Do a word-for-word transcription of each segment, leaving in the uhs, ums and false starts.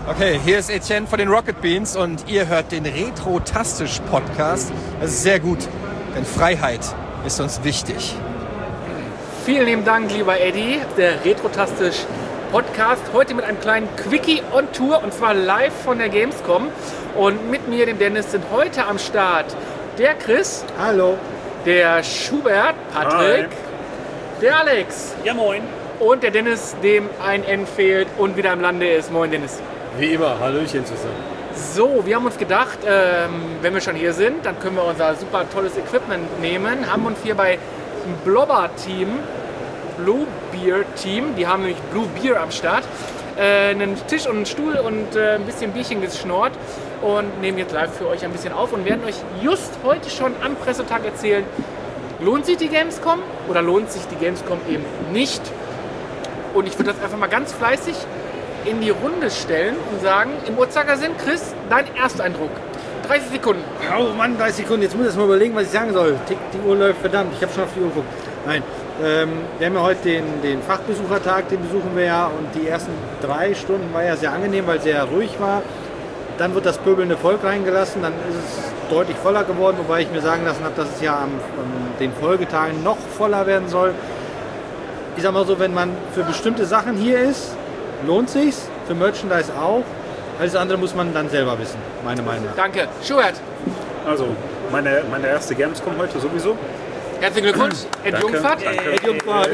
Okay, hier ist Etienne von den Rocket Beans und ihr hört den Retro-Tastisch Podcast. Das ist sehr gut, denn Freiheit ist uns wichtig. Vielen lieben Dank, lieber Eddie, der Retro-Tastisch Podcast. Heute mit einem kleinen Quickie on Tour und zwar live von der Gamescom. Und mit mir, dem Dennis, sind heute am Start der Chris. Hallo. Der Schubert, Patrick. Hi. Der Alex. Ja, moin. Und der Dennis, dem ein N fehlt und wieder im Lande ist. Moin, Dennis. Wie immer, Hallöchen zusammen. So, wir haben uns gedacht, ähm, wenn wir schon hier sind, dann können wir unser super tolles Equipment nehmen. Haben uns hier bei Blobber Team, Blue Beer Team, die haben nämlich Blue Beer am Start, äh, einen Tisch und einen Stuhl und äh, ein bisschen Bierchen geschnort und nehmen jetzt live für euch ein bisschen auf und werden euch just heute schon am Pressetag erzählen, lohnt sich die Gamescom oder lohnt sich die Gamescom eben nicht? Und ich würde das einfach mal ganz fleißig in die Runde stellen und sagen, im Uhrzeigersinn, Chris, dein Ersteindruck. dreißig Sekunden. Oh Mann, dreißig Sekunden. Jetzt muss ich erst mal überlegen, was ich sagen soll. Tick, die Uhr läuft, verdammt. Ich habe schon auf die Uhr geguckt. Nein, ähm, wir haben ja heute den, den Fachbesuchertag, den besuchen wir ja. Und die ersten drei Stunden war ja sehr angenehm, weil sehr ruhig war. Dann wird das pöbelnde Volk reingelassen. Dann ist es deutlich voller geworden, wobei ich mir sagen lassen habe, dass es ja am, an den Folgetagen noch voller werden soll. Ich sag mal so, wenn man für bestimmte Sachen hier ist, lohnt sich's, für Merchandise auch. Alles andere muss man dann selber wissen, meine Meinung nach. Danke. Schubert. Also, meine, meine erste Gamescom heute sowieso. Herzlichen Glückwunsch. Ed Jungfahrt. Ed Jungfahrt.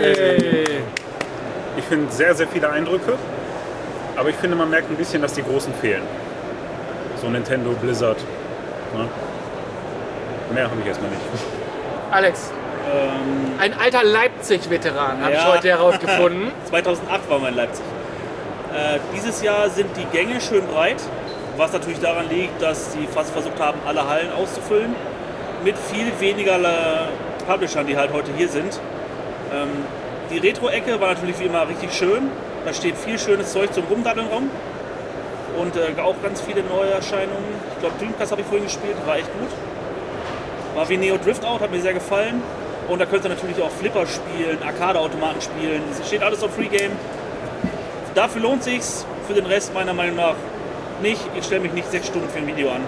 Ich finde sehr, sehr viele Eindrücke. Aber ich finde, man merkt ein bisschen, dass die Großen fehlen. So Nintendo, Blizzard. Ne? Mehr habe ich erstmal nicht. Alex. Ähm, Ein alter Leipzig-Veteran, habe ja. ich heute herausgefunden. zweitausendacht war mein Leipzig. Äh, dieses Jahr sind die Gänge schön breit, was natürlich daran liegt, dass sie fast versucht haben, alle Hallen auszufüllen. Mit viel weniger äh, Publishern, die halt heute hier sind. Ähm, die Retro-Ecke war natürlich wie immer richtig schön. Da steht viel schönes Zeug zum Rumdaddeln rum. Und äh, auch ganz viele neue Erscheinungen. Ich glaube, Dreamcast habe ich vorhin gespielt, war echt gut. War wie Neo Drift Out, hat mir sehr gefallen. Und da könnt ihr natürlich auch Flipper spielen, Arcade-Automaten spielen. Es steht alles auf Free Game. Dafür lohnt sich's, für den Rest meiner Meinung nach nicht. Ich stelle mich nicht sechs Stunden für ein Video an.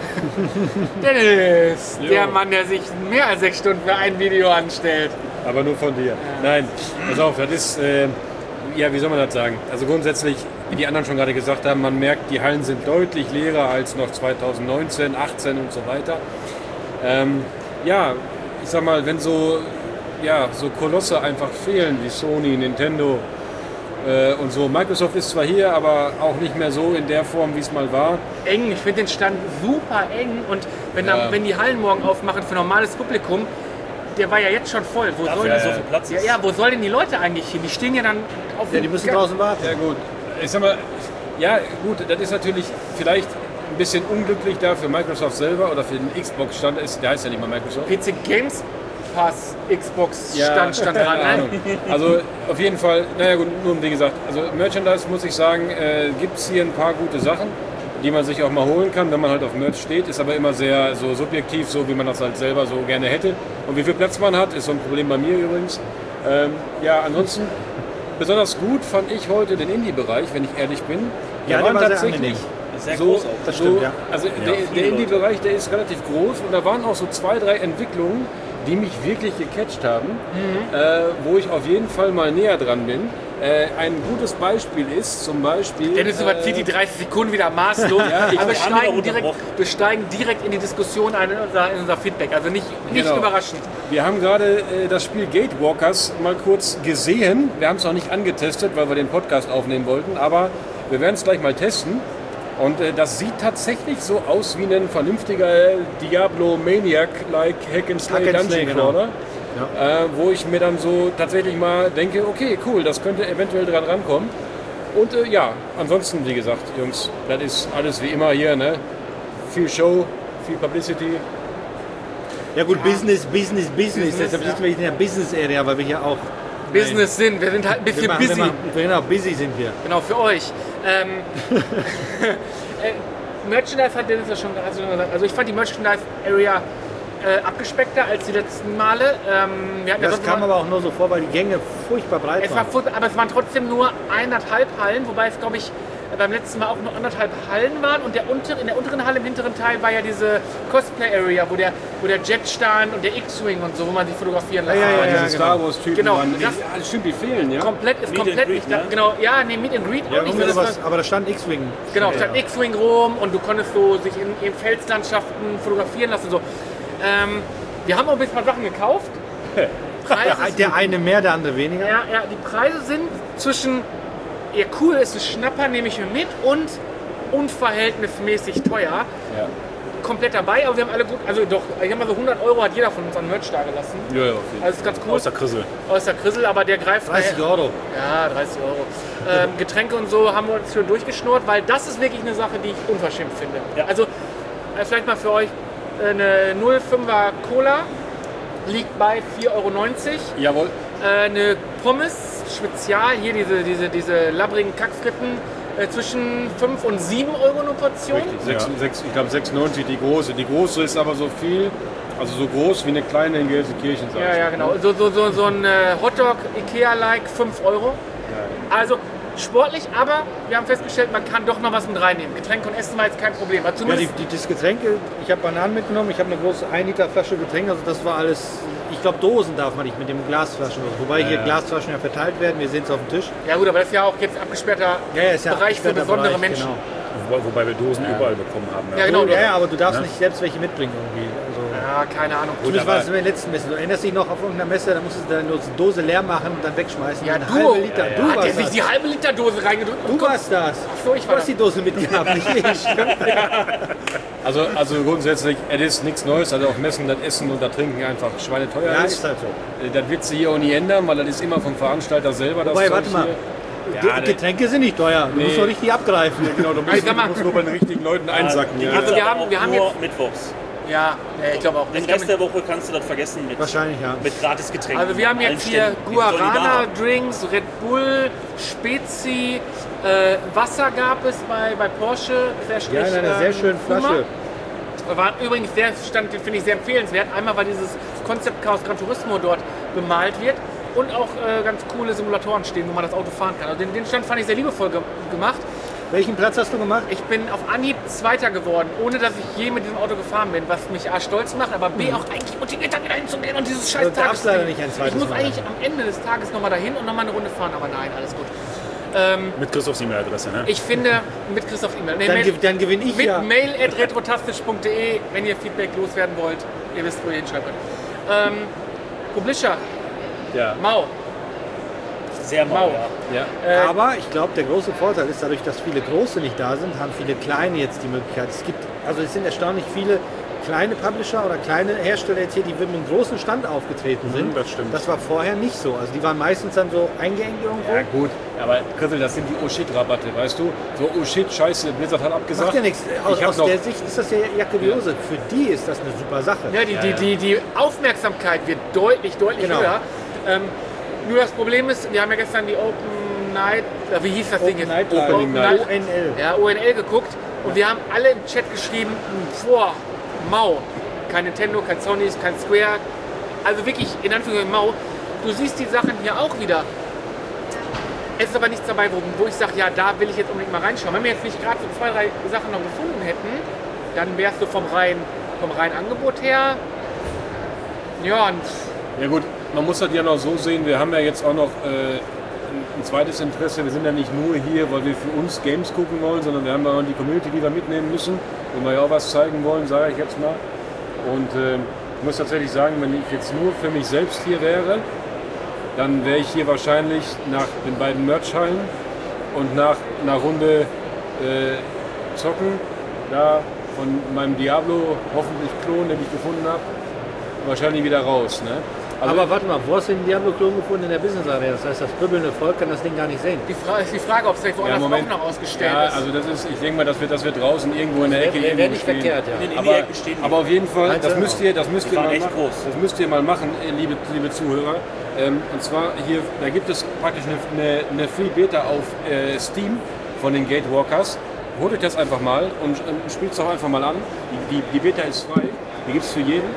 Dennis, der Mann, der sich mehr als sechs Stunden für ein Video anstellt. Aber nur von dir. Ja. Nein, pass auf, das ist, äh, ja, wie soll man das sagen? Also grundsätzlich, wie die anderen schon gerade gesagt haben, man merkt, die Hallen sind deutlich leerer als noch zweitausendneunzehn, achtzehn und so weiter. Ähm, ja, ich sag mal, wenn so, ja, so Kolosse einfach fehlen wie Sony, Nintendo äh, und so. Microsoft ist zwar hier, aber auch nicht mehr so in der Form, wie es mal war. Eng, ich finde den Stand super eng und wenn, ja. dann, wenn die Hallen morgen aufmachen für normales Publikum, der war ja jetzt schon voll. Wo soll ja, denn, so viel Platz ist. Ja, ja, wo sollen denn die Leute eigentlich hin? Die stehen ja dann auf Ja, die müssen draußen warten. Ja gut, ich sag mal, ja gut, das ist natürlich vielleicht ein bisschen unglücklich da für Microsoft selber oder für den Xbox-Stand, ist, der heißt ja nicht mal Microsoft. P C Games Pass Xbox ja, Stand stand dran. Ne? Also auf jeden Fall, naja gut, nun wie gesagt, also Merchandise muss ich sagen, äh, gibt es hier ein paar gute Sachen, die man sich auch mal holen kann, wenn man halt auf Merch steht, ist aber immer sehr so subjektiv, so wie man das halt selber so gerne hätte. Und wie viel Platz man hat, ist so ein Problem bei mir übrigens. Ähm, ja, ansonsten besonders gut fand ich heute den Indie-Bereich, wenn ich ehrlich bin. Ja, da der waren war tatsächlich Sehr so, groß auch. Das so, stimmt, ja. Also Ja, der, viele der Indie-Bereich, der ist relativ groß und da waren auch so zwei, drei Entwicklungen, die mich wirklich gecatcht haben, mhm. äh, wo ich auf jeden Fall mal näher dran bin. Äh, ein gutes Beispiel ist zum Beispiel... Dennis überzieht äh, die dreißig Sekunden wieder maßlos. Ja, aber wir ich habe steigen, wieder direkt, wir steigen direkt in die Diskussion ein, in unser, in unser Feedback. Also nicht, nicht Genau. überraschend. Wir haben gerade äh, das Spiel Gatewalkers mal kurz gesehen. Wir haben es noch nicht angetestet, weil wir den Podcast aufnehmen wollten, aber wir werden es gleich mal testen. Und äh, das sieht tatsächlich so aus wie ein vernünftiger Diablo-Maniac-like Hack-and-Slay Hack and Slay, Dungeon genau. Crawler. Ja. Äh, wo ich mir dann so tatsächlich mal denke, okay, cool, das könnte eventuell dran rankommen. Und äh, ja, ansonsten, wie gesagt, Jungs, das ist alles wie immer hier, ne? Viel Show, viel Publicity. Ja gut, ja. Business, Business, Business. Business, Deshalb ja. sitzen wir in der Business-Area, weil wir hier auch... Business Nein. sind. Wir sind halt ein bisschen wir machen, busy. Wir machen, genau, busy sind wir. Genau, für euch. Ähm, äh, Merchandise hat Dennis ja schon gesagt. Also ich fand die Merchandise-Area äh, abgespeckter als die letzten Male. Ähm, wir hatten das ja kam mal, aber auch nur so vor, weil die Gänge furchtbar breit es war. waren. Aber es waren trotzdem nur eineinhalb Hallen, wobei es, glaube ich, beim letzten Mal auch nur anderthalb Hallen waren und der unter, in der unteren Halle, im hinteren Teil, war ja diese Cosplay-Area, wo der, wo der Jet stand und der X-Wing und so, wo man sich fotografieren lassen Ja, ja, kann. ja, Diese genau. Star Wars-Typen Genau, waren, die, das- ja, das stimmt, die fehlen, ja. Komplett ist Meet and komplett Greet, nicht da. ne? Genau, ja, nee, Meet and Greet auch Ja, nicht. irgendwie Das sowas, war- aber da stand X-Wing. Genau, Ja. stand X-Wing rum und du konntest so sich in, in Felslandschaften fotografieren lassen. So. Ähm, wir haben auch ein bisschen paar Sachen gekauft. Preise Der, der eine mehr, der andere weniger. Ja, ja, die Preise sind zwischen, ja cool, ist ein Schnapper, nehme ich mir mit, und unverhältnismäßig teuer. Ja. Komplett dabei, aber wir haben alle gut, also doch, ich habe mal so hundert Euro hat jeder von uns an Merch da gelassen. Ja, ja, auf jeden Fall. Also ist ganz cool. Außer Krissel. Außer Krissel, aber der greift dreißig nachher- Euro. Ja, dreißig Euro. Ähm, Getränke und so haben wir uns schon durchgeschnurrt, weil das ist wirklich eine Sache, die ich unverschämt finde. Ja. Also äh, vielleicht mal für euch äh, eine null Komma fünfer Cola liegt bei vier Euro neunzig. Jawohl. Äh, eine Pommes Spezial, hier diese, diese, diese labbrigen Kackfritten, äh, zwischen fünf und sieben Euro eine Portion. Richtig, sechs, sechs, ich glaube sechs neunzig die große. Die große ist aber so viel, also so groß wie eine kleine in Gelsenkirchen. sag Ja, ich ja, mal. genau. So, so, so, so ein äh, Hotdog Ikea-like, fünf Euro. Also sportlich, aber wir haben festgestellt, man kann doch noch was mit reinnehmen. Getränke und Essen war jetzt kein Problem. Also Ja, die, zumindest, die, das Getränke, ich habe Bananen mitgenommen, ich habe eine große ein Liter Flasche Getränke, also das war alles, ich glaube Dosen darf man nicht mit dem Glasflaschen, wobei hier Glasflaschen ja verteilt werden, wir sehen es auf dem Tisch. ja gut, aber das ist ja auch jetzt abgesperrter Ja, ja, ist ja Bereich für abgesperrter besondere Bereich, Menschen. Genau. Wo- Wobei wir Dosen überall bekommen haben. Ja, genau. Ja, ja, aber du darfst nicht selbst welche mitbringen irgendwie. Also, Ja, keine Ahnung. zumindest war das in der letzten Messe. Du erinnerst dich noch auf irgendeiner Messe, da musstest du deine Dose leer machen und dann wegschmeißen. Ja, Eine du, halbe Liter. ja, Du hat der warst sich das. die halbe Liter Dose reingedrückt? Du warst das. so, ich Du war hast die Dose mitgehabt, nicht ich. Also, also grundsätzlich, es ist nichts Neues, also auf Messen das Essen und das Trinken einfach schweineteuer Ja, ist. ist halt so. Äh, Das wird sich hier auch nie ändern, weil das ist immer vom Veranstalter selber. Das Wobei, Zeug warte mal. hier. Die Ja, Getränke sind nicht teuer. Du Nee. musst doch richtig abgreifen. Genau, du musst, Ich sag mal- du musst nur bei den richtigen Leuten einsacken. Die Ja. gibt's Also wir aber haben- auch wir haben nur jetzt- mittwochs. Ja, ja, ich glaube auch. Den Ich glaub, Rest der Woche kannst du das vergessen mit, Wahrscheinlich, ja. mit Gratisgetränken. Also wir haben an allen jetzt hier Ständen. Die sollen die da haben. Guarana-Drinks, Red Bull, Spezi, äh, Wasser gab es bei, bei Porsche. Sehr Ja, in einer sehr schönen Flasche. War übrigens sehr, stand, finde ich sehr empfehlenswert. Einmal, weil dieses Concept Chaos Gran Turismo dort bemalt wird und auch äh, ganz coole Simulatoren stehen, wo man das Auto fahren kann. Also den, den Stand fand ich sehr liebevoll ge gemacht. Welchen Platz hast du gemacht? Ich bin auf Anhieb Zweiter geworden, ohne dass ich je mit diesem Auto gefahren bin, was mich A stolz macht, aber B auch eigentlich motiviert, da wieder hinzugehen und dieses scheiß Du darfst Tagesding. leider nicht ein zweites Ich muss Mal. eigentlich am Ende des Tages nochmal dahin und nochmal eine Runde fahren, aber nein, alles gut. Ähm, Mit Christophs E-Mail-Adresse, ne? ich finde, mit Christoph E-Mail. Nee, Dann, Mail- ge- dann gewinne ich mit ja. mail at retrotastisch punkt de, wenn ihr Feedback loswerden wollt. Ihr wisst, wo ihr hinschreiben könnt. Ähm, Publisher, Ja. Mau. Sehr mau, Mau. ja. Ja. Äh, Aber ich glaube, der große Vorteil ist, dadurch, dass viele Große nicht da sind, haben viele Kleine jetzt die Möglichkeit. Es gibt, also es sind erstaunlich viele kleine Publisher oder kleine Hersteller jetzt hier, die mit einem großen Stand aufgetreten sind. das stimmt. Das war vorher nicht so. Also die waren meistens dann so eingeengt irgendwo. Ja gut, aber Christel, das sind die Oh-Shit-Rabatte, weißt du? So Oh-Shit, scheiße, Blizzard hat abgesagt. Macht ja nichts. Aus, Ich hab aus noch- der Sicht ist das ja Jacke wie Hose. Für die ist das eine super Sache. Ja, die, die, die, die Aufmerksamkeit wird deutlich, deutlich Genau. höher. Ähm, nur das Problem ist, wir haben ja gestern die Open Night, äh, wie hieß das Ding Open jetzt? Night Open Opening Night. O N L. Ja, O N L geguckt und wir haben alle im Chat geschrieben, boah, mau. Kein Nintendo, kein Sony, kein Square. Also wirklich, in Anführungszeichen mau. Du siehst die Sachen hier auch wieder. Es ist aber nichts dabei, wo, wo ich sage, ja, da will ich jetzt unbedingt mal reinschauen. Wenn wir jetzt nicht gerade so zwei, drei Sachen noch gefunden hätten, dann wärst du vom reinen, vom reinen Angebot her. Ja, und Ja gut, man muss das ja noch so sehen, wir haben ja jetzt auch noch äh, ein, ein zweites Interesse. Wir sind ja nicht nur hier, weil wir für uns Games gucken wollen, sondern wir haben ja auch die Community, die wir mitnehmen müssen, wenn wir ja auch was zeigen wollen, sage ich jetzt mal. Und äh, ich muss tatsächlich sagen, wenn ich jetzt nur für mich selbst hier wäre, dann wäre ich hier wahrscheinlich nach den beiden Merch-Hallen und nach einer Runde äh, zocken, da von meinem Diablo hoffentlich Klon, den ich gefunden habe, wahrscheinlich wieder raus. Ne? Also, Aber warte mal, wo hast du den Diablo-Klon gefunden? In der Business-Area. Das heißt, das pöbelnde Volk kann das Ding gar nicht sehen. die, Fra ist die Frage, ob es vielleicht ja, woanders Moment. auch noch ausgestellt Ja, ist. also das ist, ich denke mal, das wird, das wird draußen irgendwo in der Ecke Wäre irgendwo nicht stehen. verkehrt, ja. In den Aber, Indie-Ecken stehen die. aber auf jeden Fall, Meinst das du? müsst ihr, das müsst Die ihr waren mal echt machen. groß. Das müsst ihr mal machen, äh, liebe, liebe Zuhörer. Ähm, und zwar hier, da gibt es praktisch eine, eine, eine Free Beta auf äh, Steam von den Gatewalkers. Holt euch das einfach mal und, und spielt es auch einfach mal an. Die, die, die Beta ist frei, die gibt es für jeden.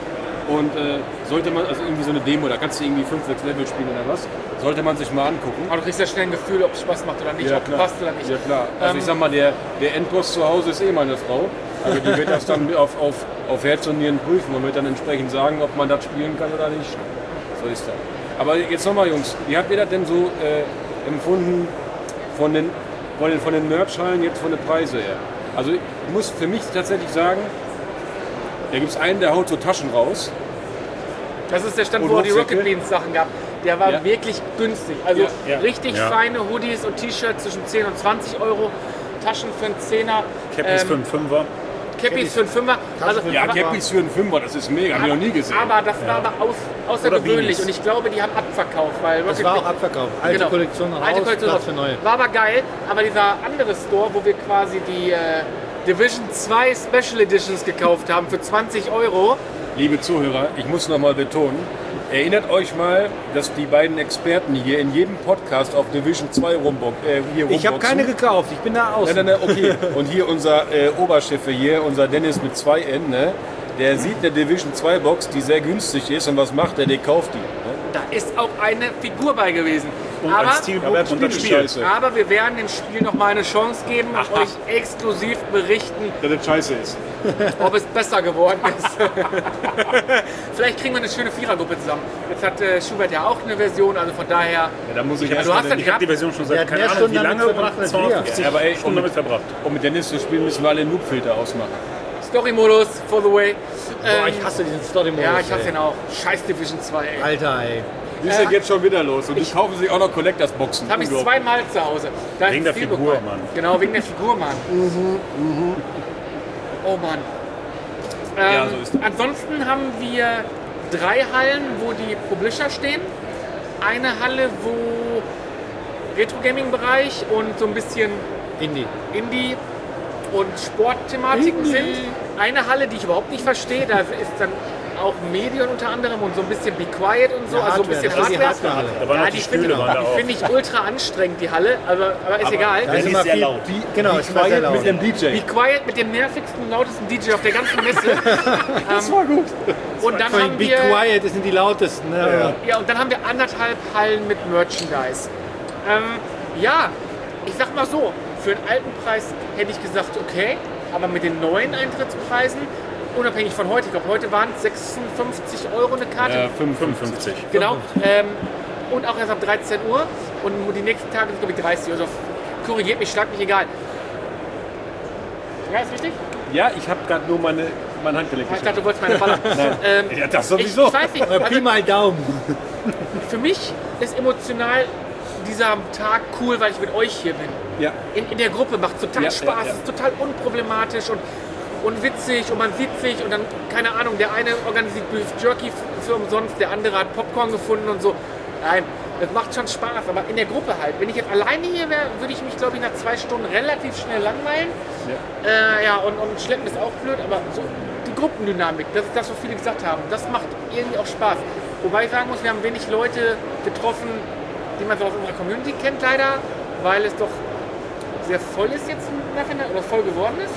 Und äh, sollte man, also irgendwie so eine Demo, da kannst du irgendwie fünf, sechs Level spielen oder was, sollte man sich mal angucken. Aber du kriegst ja schnell ein Gefühl, ob es Spaß macht oder nicht, Ja, ob es klar. passt oder nicht. Ja klar, also Ähm, ich sag mal, der, der Endboss zu Hause ist eh meine Frau. Also die wird das dann auf, auf, auf Herz und Nieren prüfen und wird dann entsprechend sagen, ob man das spielen kann oder nicht. So ist das. Aber jetzt nochmal Jungs, wie habt ihr das denn so äh, empfunden von den, von den, von den Merch-Hallen, jetzt von den Preisen her? Also ich muss für mich tatsächlich sagen, da gibt es einen, der haut so Taschen raus. Das ist der Stand, Und wo es die Rucksäcke? Rocket Beans Sachen gab. Der war Ja. wirklich günstig. Also Ja, ja. richtig Ja. feine Hoodies und T-Shirts zwischen zehn und zwanzig Euro. Taschen für einen Zehner. Cappies ähm, für einen Fünfer. Cappies für einen Fünfer. Also, für einen Ja, aber, Cappies für einen Fünfer, das ist mega, hab ich noch nie gesehen. aber das war aber aus, außergewöhnlich. Beanies. Und ich glaube, die haben abverkauft. Weil Das Rocket war auch Beans- abverkauft. Alte Genau. Kollektion raus, Alte Kollektion Platz raus. für neue. War aber geil, aber dieser andere Store, wo wir quasi die äh, Division zwei Special Editions gekauft haben für zwanzig Euro. Liebe Zuhörer, ich muss noch mal betonen, erinnert euch mal, dass die beiden Experten hier in jedem Podcast auf Division zwei rumbo äh, hier Ich habe rumboxen. keine gekauft, ich bin da Nein, außen. nein, nein, okay. Und hier unser äh, Oberchef hier, unser Dennis mit zwei N, ne? Der sieht eine Division zwei Box, die sehr günstig ist, und was macht er? Der kauft die. Ne? Da ist auch eine Figur bei gewesen. Und aber, als Steelbook aber und das Spiel ist Spiel. scheiße. aber wir werden dem Spiel noch mal eine Chance geben und Aha. euch exklusiv berichten, Dass das scheiße ist. ob es besser geworden ist. Vielleicht kriegen wir eine schöne Vierergruppe zusammen. Jetzt hat äh, Schubert ja auch eine Version, also von daher. Ja, da muss ich Ja, erst du mal hast den- Ich habe die Version schon Der seit hat keine mehr Ahnung wie Stunden damit lange verbracht und als zweihundertfünfzig wir. Ja, aber ey, Stunden um- damit verbracht. Um mit Dennis zu spielen, müssen wir alle Noob-Filter ausmachen. Story-Modus, for the way. Boah, Ähm, ich hasse diesen Story-Modus. ja, ich hasse ey. den auch. Scheiß Division zwei, ey. Alter, ey. Die ist ja jetzt schon wieder los und die kaufen sich auch noch Collectors-Boxen. Das habe ich Unglaublich. zweimal zu Hause. Da Wegen ist der viel Figur, bekommen. Mann. Genau, wegen der Figur, Mann. Oh Mann. Ähm, Ja, so ist das. Ansonsten haben wir drei Hallen, wo die Publisher stehen. Eine Halle, wo Retro-Gaming-Bereich und so ein bisschen Indie. Indie- und Sportthematiken sind. Eine Halle, die ich überhaupt nicht verstehe, da ist dann auch Medien unter anderem und so ein bisschen Be Quiet und so, Ja, also ein Hardware, bisschen das ist die Hardware. Hardware-Halle. Da waren Ja, auch die die finde Stühle, waren da die auch. finde ich ultra anstrengend, die Halle, aber, aber ist egal. Da ist ist immer sehr viel, laut. Genau, ist immer sehr laut. mit dem D Be J. Quiet mit dem nervigsten, lautesten D J auf der ganzen Messe. das war gut. Und dann Vor allem haben Be wir, Quiet, das sind die lautesten. Ne? ja, und dann haben wir anderthalb Hallen mit Merchandise. Ähm, ja, ich sag mal so, für einen alten Preis hätte ich gesagt, okay, aber mit den neuen Eintrittspreisen, unabhängig von heute, ich glaube, heute waren es sechsundfünfzig Euro eine Karte. Ja, fünfundfünfzig. Genau. Ähm, und auch erst ab dreizehn Uhr. Und die nächsten Tage sind, glaube ich, dreißig Uhr. Also korrigiert mich, schlag mich, egal. Ja, ist richtig? Ja, ich habe gerade nur meine, mein Handgelenk Ich dachte, du wolltest meine Baller. ähm, Ja, das ich, sowieso. ich weiß nicht. Äh, Pi Also, mal Daumen. für mich ist emotional dieser Tag cool, weil ich mit euch hier bin. Ja. In, in der Gruppe macht total Ja, Spaß, ja, ja. ist total unproblematisch und, und witzig und man sieht sich und dann, keine Ahnung, der eine organisiert Beef Jerky f- für umsonst, der andere hat Popcorn gefunden und so. Nein, das macht schon Spaß, aber in der Gruppe halt. Wenn ich jetzt alleine hier wäre, würde ich mich, glaube ich, nach zwei Stunden relativ schnell langweilen. Ja. Äh, ja, und, und schleppen ist auch blöd, aber so die Gruppendynamik, das ist das, was viele gesagt haben, das macht irgendwie auch Spaß. Wobei ich sagen muss, wir haben wenig Leute getroffen, die man so aus unserer Community kennt leider, weil es doch sehr voll ist jetzt im Nachhinein oder voll geworden ist.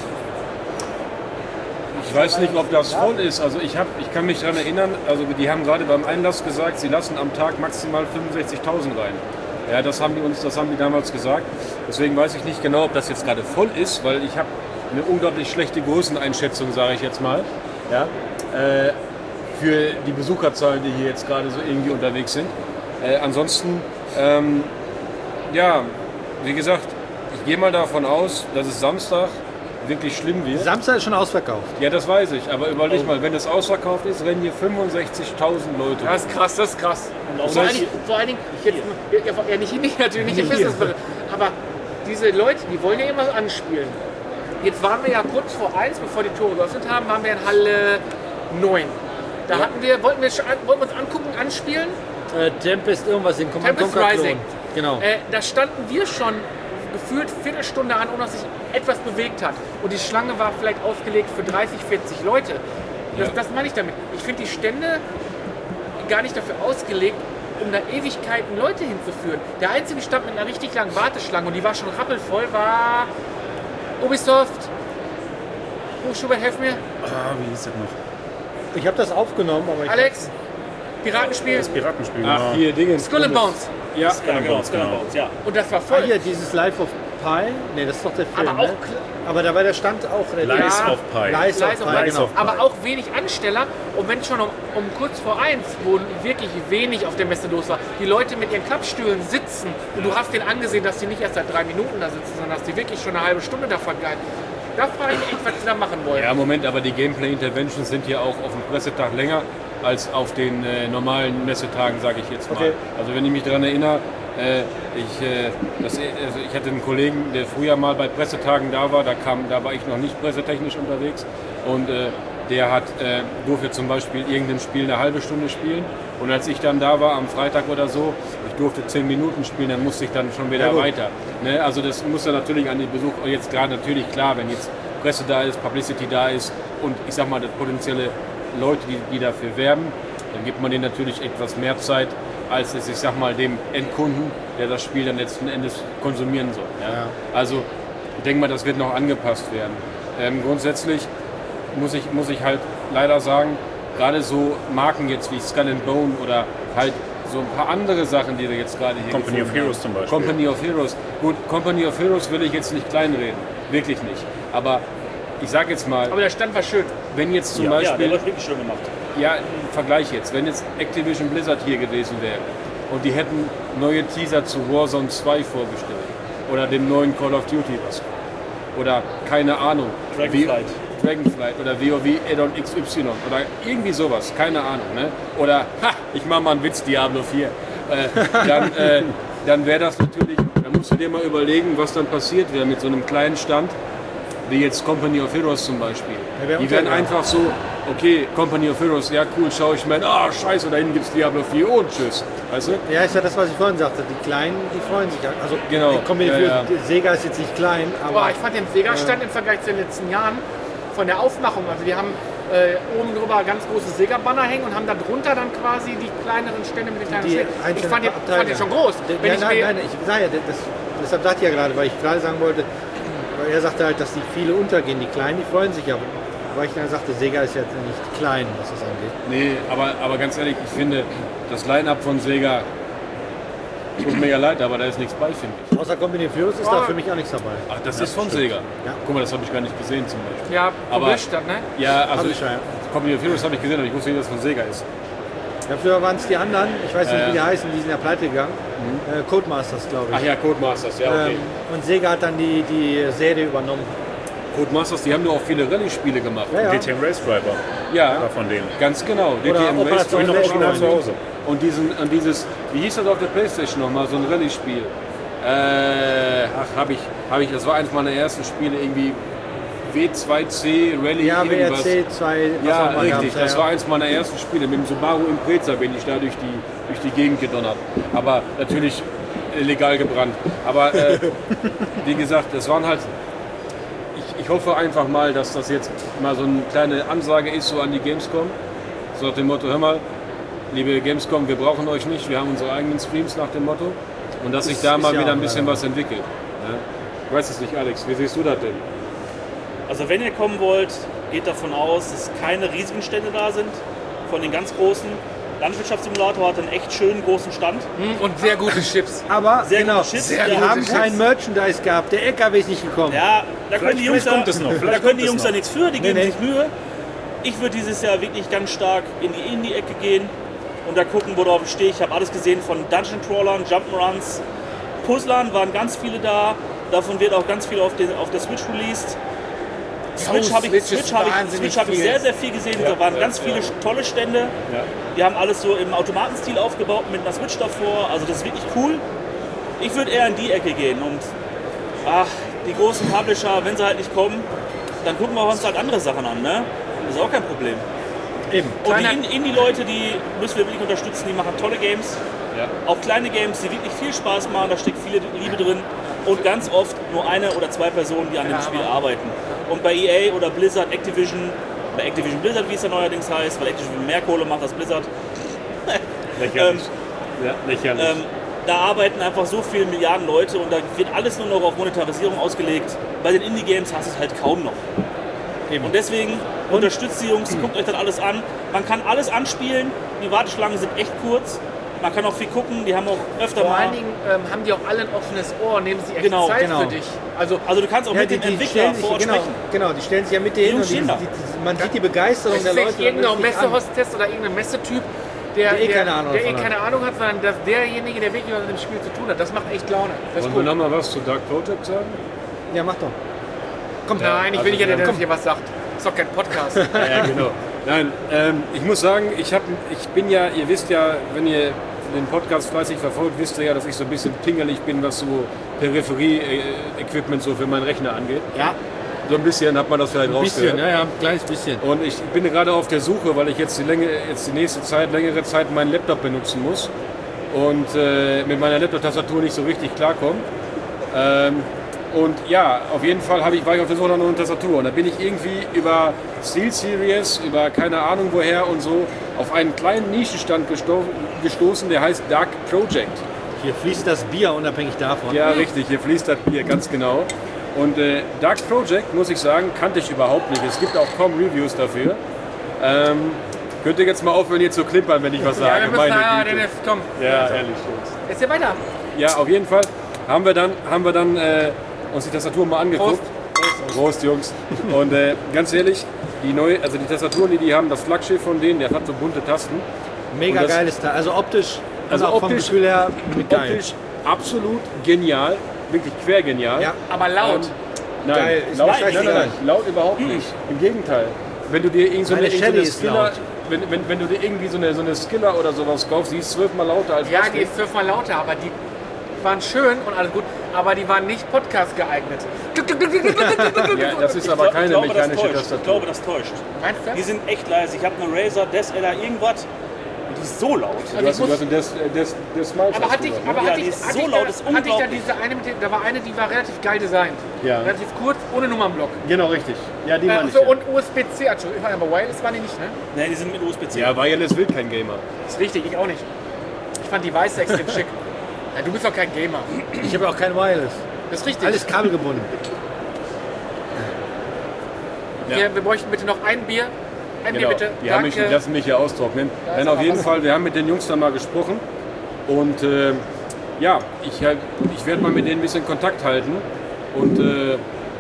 Ich weiß nicht, ob das voll ist. Also ich, hab, ich kann mich daran erinnern, also die haben gerade beim Einlass gesagt, sie lassen am Tag maximal fünfundsechzigtausend rein. Ja, das haben die uns, das haben die damals gesagt. Deswegen weiß ich nicht genau, ob das jetzt gerade voll ist, weil ich habe eine unglaublich schlechte Größeneinschätzung, sage ich jetzt mal. Ja, äh, für die Besucherzahlen, die hier jetzt gerade so irgendwie unterwegs sind. Äh, ansonsten, ähm, ja, wie gesagt, ich gehe mal davon aus, dass es Samstag wirklich schlimm wird. Samstag ist schon ausverkauft. Ja, das weiß ich, aber überleg mal, wenn es ausverkauft ist, rennen hier fünfundsechzigtausend Leute. Das ist krass, das ist krass. Das Vor allen heißt, Dingen, vor allen Dingen jetzt, ja, ja, nicht, nicht, natürlich nicht im Business, aber diese Leute, die wollen ja immer anspielen. Jetzt waren wir ja kurz vor eins, bevor die Tore geöffnet haben, waren wir in Halle neun. Da hatten wir, wollten wir, schon an- wollten wir uns angucken, anspielen. Äh, Tempest irgendwas in Command Tempest Conquer Rising. Klon. Genau. Äh, da standen wir schon gefühlt Viertelstunde an, ohne dass sich etwas bewegt hat. Und die Schlange war vielleicht ausgelegt für dreißig, vierzig Leute. Das, Ja. das meine ich damit. Ich finde die Stände gar nicht dafür ausgelegt, um da Ewigkeiten Leute hinzuführen. Der einzige Stand mit einer richtig langen Warteschlange, und die war schon rappelvoll, war Ubisoft. Oh, Schubert, helf mir. Ah, wie hieß das noch? Ich habe das aufgenommen, aber ich Alex, Piratenspiel Das Piratenspiel. Ach, genau. hier, Dingens. Skull and Bones. Ja, Ja, genau, Skull and Bones, ja. Und das war Ah, voll. hier, dieses Life of Pi. Ne, das ist doch der Film. Aber auch ne? kl- Aber da war der Stand auch relativ. Lies Ja. of Pi. Lies of Lies of Pi, Pi, genau. aber auch wenig Ansteller. Und wenn schon um, um kurz vor eins, wo wirklich wenig auf der Messe los war, die Leute mit ihren Klappstühlen sitzen und du hast denen angesehen, dass die nicht erst seit drei Minuten da sitzen, sondern dass die wirklich schon eine halbe Stunde da vergeilen. Da frage ich mich echt, was sie da machen wollen. Ja, Moment, aber die Gameplay-Interventions sind ja auch auf dem Pressetag länger als auf den äh, normalen Messetagen, sage ich jetzt mal. Okay. Also wenn ich mich daran erinnere, äh, ich, äh, das, also ich hatte einen Kollegen, der früher mal bei Pressetagen da war, da, kam, da war ich noch nicht pressetechnisch unterwegs und äh, der hat, äh, durfte zum Beispiel irgendein Spiel eine halbe Stunde spielen und als ich dann da war am Freitag oder so, ich durfte zehn Minuten spielen, dann musste ich dann schon wieder Ja, gut. weiter. Ne? Also das muss ja natürlich an den Besuch, jetzt gerade natürlich klar, wenn jetzt Presse da ist, Publicity da ist und ich sag mal, das potenzielle Leute, die, die dafür werben, dann gibt man denen natürlich etwas mehr Zeit, als es, ich sag mal, dem Endkunden, der das Spiel dann letzten Endes konsumieren soll. Ja? Ja. Also ich denke mal, das wird noch angepasst werden. Ähm, grundsätzlich muss ich, muss ich halt leider sagen, gerade so Marken jetzt wie Skull and Bone oder halt so ein paar andere Sachen, die wir jetzt gerade hier Company of gefunden Heroes haben. zum Beispiel. Company of Heroes. Gut, Company of Heroes will ich jetzt nicht kleinreden. Wirklich nicht. Aber ich sag jetzt mal, Aber der Stand war schön. wenn jetzt zum Ja, ja, der Beispiel, wird wirklich schön gemacht. ja, Vergleich jetzt, wenn jetzt Activision Blizzard hier gewesen wäre und die hätten neue Teaser zu Warzone zwei vorgestellt oder dem neuen Call of Duty was oder keine Ahnung, Dragonflight. W- Dragonflight oder WoW Add-on X Y oder irgendwie sowas, keine Ahnung, ne? Oder, ha, ich mach mal einen Witz, Diablo vier, äh, dann, äh, dann wäre das natürlich, dann musst du dir mal überlegen, was dann passiert wäre mit so einem kleinen Stand, wie jetzt Company of Heroes zum Beispiel. Ja, wär Die werden untergegangen. einfach so, okay, Company of Heroes, ja cool, schaue ich mir, ah scheiße, da hinten gibt's Diablo vier und tschüss. Weißt du? Ja, ist ja das, was ich vorhin sagte. Die Kleinen, die freuen sich. Also, Genau. ich komme mir Ja, für, ja. Sega ist jetzt nicht klein, aber Boah, ich fand den Sega-Stand im Vergleich zu den letzten Jahren von der Aufmachung, also die haben äh, oben drüber ganz große Sega-Banner hängen und haben da drunter dann quasi die kleineren Stände mit den kleinen die Ständen. Ich einzelnen fand den, Abteile. fand den schon groß. Der- Wenn ja, ich nein, mir, nein, ich sage ja, das, deshalb sagte ich ja gerade, weil ich gerade sagen wollte, weil er sagte halt, dass die viele untergehen. Die Kleinen, die freuen sich ja. Weil ich dann sagte, Sega ist jetzt nicht klein, was das angeht. Nee, aber, aber ganz ehrlich, ich finde, das Line-Up von Sega, tut mir ja leid, aber da ist nichts bei, finde ich. Außer Company of Heroes ist da für mich auch nichts dabei. Ach, das ist von Sega. Ja. Guck mal, das habe ich gar nicht gesehen zum Beispiel. ja, aber- published dann, ne? Ja, also Hab ich ja, ja. Company of Heroes habe ich gesehen, aber ich wusste nicht, dass es von Sega ist. Ja, früher waren es die anderen, ich weiß nicht, Ja, wie die ja. heißen, die sind ja pleite gegangen. Äh, Codemasters, glaube ich. Ach ja, Codemasters, ja, okay. ähm, und Sega hat dann die, die Serie übernommen. Codemasters, die haben nur auch viele Rallye-Spiele gemacht. Ja, ja. D T M Race Driver Ja, war von denen. ganz genau. D T Oder M Race Operation Driver Flash war Drive. von zu Hause. Und, diesen, und dieses, wie hieß das auf der Playstation nochmal, so ein Rallye-Spiel? Äh, ach, habe ich, hab ich, das war eines meiner ersten Spiele, irgendwie W zwei C Rallye Ja, W R irgendwas. C zwei, was Ja, auch mal richtig. gab's, Das ja, war ja. eins meiner ersten Spiele. Mit dem Subaru Impreza bin ich da durch die, durch die Gegend gedonnert. Aber natürlich äh, legal gebrannt. Aber äh, wie gesagt, es waren halt. Ich, ich hoffe einfach mal, dass das jetzt mal so eine kleine Ansage ist, so an die Gamescom. So nach dem Motto: Hör mal, liebe Gamescom, wir brauchen euch nicht. Wir haben unsere eigenen Streams nach dem Motto. Und dass sich da ist mal ja wieder auch ein bisschen leider. was entwickelt. Ja? Ich weiß es nicht, Alex. Wie siehst du das denn? Also wenn ihr kommen wollt, geht davon aus, dass keine riesigen Stände da sind. Von den ganz großen. Landwirtschaftssimulator hat einen echt schönen großen Stand. Hm, Und sehr gute Chips. Aber Sehr genau, gute Chips, die sehr haben gute kein Chips. Merchandise gehabt. Der L K W ist nicht gekommen. Ja, da können die Jungs, vielleicht da, kommt es noch, da vielleicht können kommt die es Jungs noch. da nichts für, die geben nee. sich Mühe. Ich würde dieses Jahr wirklich ganz stark in die Indie-Ecke gehen und da gucken, worauf ich stehe. Ich habe alles gesehen von Dungeon Crawlern, Jump'n'Runs, Puzzlern, waren ganz viele da. Davon wird auch ganz viel auf, den, auf der Switch released. Switch habe ich, Switch ist Switch hab ich, wahnsinnig Switch hab ich viel. sehr, sehr viel gesehen. Ja, da waren ja, ganz ja. viele tolle Stände. Ja. Die haben alles so im Automatenstil aufgebaut mit einer Switch davor. Also das ist wirklich cool. Ich würde eher in die Ecke gehen. Und ach, die großen Publisher, wenn sie halt nicht kommen, dann gucken wir uns halt andere Sachen an. Ne? Das ist auch kein Problem. Eben. Und Kleiner- die In- Indie-Leute, die müssen wir wirklich unterstützen. Die machen tolle Games. Ja. Auch kleine Games, die wirklich viel Spaß machen. Da steckt viele Liebe drin. Und ganz oft nur eine oder zwei Personen, die an dem Spiel arbeiten. Und bei E A oder Blizzard, Activision, bei Activision Blizzard, wie es ja neuerdings heißt, weil Activision mehr Kohle macht als Blizzard, Lächerlich. ja, lächerlich. ähm, da arbeiten einfach so viele Milliarden Leute und da wird alles nur noch auf Monetarisierung ausgelegt. Bei den Indie-Games hast du es halt kaum noch. Eben. Und deswegen unterstützt die Jungs, guckt euch das alles an. Man kann alles anspielen, die Warteschlangen sind echt kurz. Man kann auch viel gucken, die haben auch öfter Vor mal... allen Dingen ähm, haben die auch alle ein offenes Ohr, nehmen sie echt Genau, Zeit genau. für dich. Also, Also du kannst auch Ja, mit die, dem die Entwickler stellen sich, vor Ort genau, sprechen. genau, die stellen sich ja mit dir hin und Jungs die, stehen da. die, die, man sieht die Begeisterung es der ist Leute. nicht irgendein und das richtig an. Messehostess oder irgendein Messetyp, der, Der eh keine Ahnung der eh davon keine Ahnung hat, sondern dass derjenige, der wirklich was mit dem Spiel zu tun hat. Das macht echt Laune. Das ist Wollen wir cool. noch mal was zu Dark Project sagen? Ja, mach doch. Komm, Nein, ich will nicht, also, dass der komm. hier was sagt. Ist doch kein Podcast. Ja, genau. Nein, ähm, ich muss sagen, ich, hab, ich bin ja, ihr wisst ja, wenn ihr den Podcast fleißig verfolgt, wisst ihr ja, dass ich so ein bisschen pingelig bin, was so Peripherie-Equipment so für meinen Rechner angeht. Ja, So ein bisschen hat man das vielleicht ein bisschen, rausgehört. ja, ja, ein kleines bisschen. Und ich bin gerade auf der Suche, weil ich jetzt die, Länge, jetzt die nächste Zeit, längere Zeit meinen Laptop benutzen muss und äh, mit meiner Laptop-Tastatur nicht so richtig klarkomme. Ähm, und ja, auf jeden Fall habe ich, war ich auf der Suche nach einer Tastatur. Und da bin ich irgendwie über SteelSeries, über keine Ahnung woher und so, auf einen kleinen Nischenstand gesto gestoßen, der heißt Dark Project. Hier fließt das Bier unabhängig davon. Ja, richtig, hier fließt das Bier, ganz genau. Und äh, Dark Project, muss ich sagen, kannte ich überhaupt nicht. Es gibt auch kaum Reviews dafür. Ähm, könnt ihr jetzt mal aufhören, hier zu klimpern, wenn ich was Ja, sage? wir müssen, Meine ja, Güte. Dennis, komm. Ja, ehrlich, Jungs. Jetzt hier weiter. Ja, auf jeden Fall haben wir dann, haben wir dann äh, uns die Tastatur mal angeguckt. Prost, Prost Jungs. Und äh, ganz ehrlich, die neue, also die Tastaturen, die die haben, das Flaggschiff von denen, der hat so bunte Tasten. Mega Und das- geiles Teil. Also optisch, Also also auch vom optisch- Gefühl her mit geil. Optisch absolut genial, wirklich quergenial. Ja. Aber laut. Nein, Geil, ist laut, mir nein, nein, scheißegal. nein, laut überhaupt nicht. Im Gegenteil. Wenn du dir irgend so eine, Meine irgend so eine Shelly ist Skiller, laut. wenn, wenn, wenn du dir irgendwie so eine, so eine Skiller oder sowas kaufst, die ist zwölfmal lauter als Ja, das die Ding. ist zwölfmal lauter, aber die waren schön und alles gut, aber die waren nicht Podcast geeignet. Ja, das ist Ich aber glaub- keine ich glaube, das mechanische täuscht. Ich Tastatur. glaube, das täuscht. Meinst du? Die sind echt leise. Ich habe eine Razer, Des L A irgendwas und die ist so laut. Du hast, du hast einen Des, äh, Des, Des Smiles Aber hatte ich, drüber, aber ne? Ja, hatte die ich, ist hatte so ich, laut, da, ist hatte ich da unglaublich. diese eine, mit dem, da war eine, die war relativ geil designt. Ja. Relativ kurz, ohne Nummernblock. Genau, richtig. Ja, die Äh, meine ich. so, Ja. und U S B C, Entschuldigung, aber Wireless waren die nicht, ne? Ne, die sind mit U S B C. ja, Wireless will kein Gamer. Ist richtig, ich auch nicht. Ich fand die weiße extrem schick. Ja, du bist doch kein Gamer. Ich habe auch kein Wireless. Das ist richtig. Alles kabelgebunden. Ja. Hier, wir bräuchten bitte noch ein Bier. Ein Genau. Bier bitte. Die haben mich, Danke. lassen mich hier austrocknen. Da ist Nein, aber auf jeden was. Fall, wir haben mit den Jungs dann mal gesprochen. Und äh, ja, ich, halt- ich werde mal mit denen ein bisschen Kontakt halten. Und äh,